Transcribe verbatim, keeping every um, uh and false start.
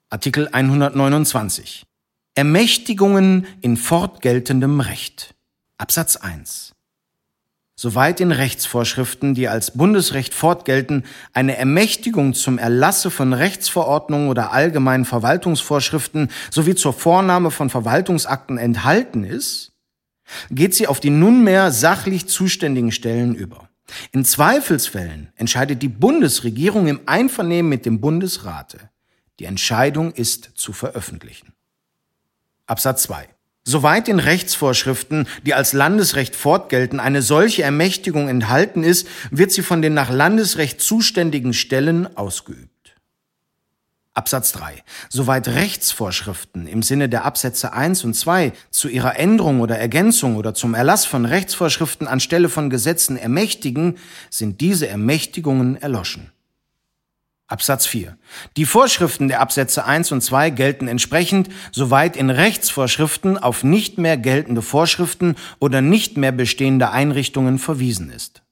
Artikel hundertneunundzwanzig. Ermächtigungen in fortgeltendem Recht. Absatz eins. Soweit in Rechtsvorschriften, die als Bundesrecht fortgelten, eine Ermächtigung zum Erlasse von Rechtsverordnungen oder allgemeinen Verwaltungsvorschriften sowie zur Vornahme von Verwaltungsakten enthalten ist, geht sie auf die nunmehr sachlich zuständigen Stellen über. In Zweifelsfällen entscheidet die Bundesregierung im Einvernehmen mit dem Bundesrate. Die Entscheidung ist zu veröffentlichen. Absatz zwei. Soweit in Rechtsvorschriften, die als Landesrecht fortgelten, eine solche Ermächtigung enthalten ist, wird sie von den nach Landesrecht zuständigen Stellen ausgeübt. Absatz drei. Soweit Rechtsvorschriften im Sinne der Absätze eins und zwei zu ihrer Änderung oder Ergänzung oder zum Erlass von Rechtsvorschriften anstelle von Gesetzen ermächtigen, sind diese Ermächtigungen erloschen. Absatz vier. Die Vorschriften der Absätze eins und zwei gelten entsprechend, soweit in Rechtsvorschriften auf nicht mehr geltende Vorschriften oder nicht mehr bestehende Einrichtungen verwiesen ist.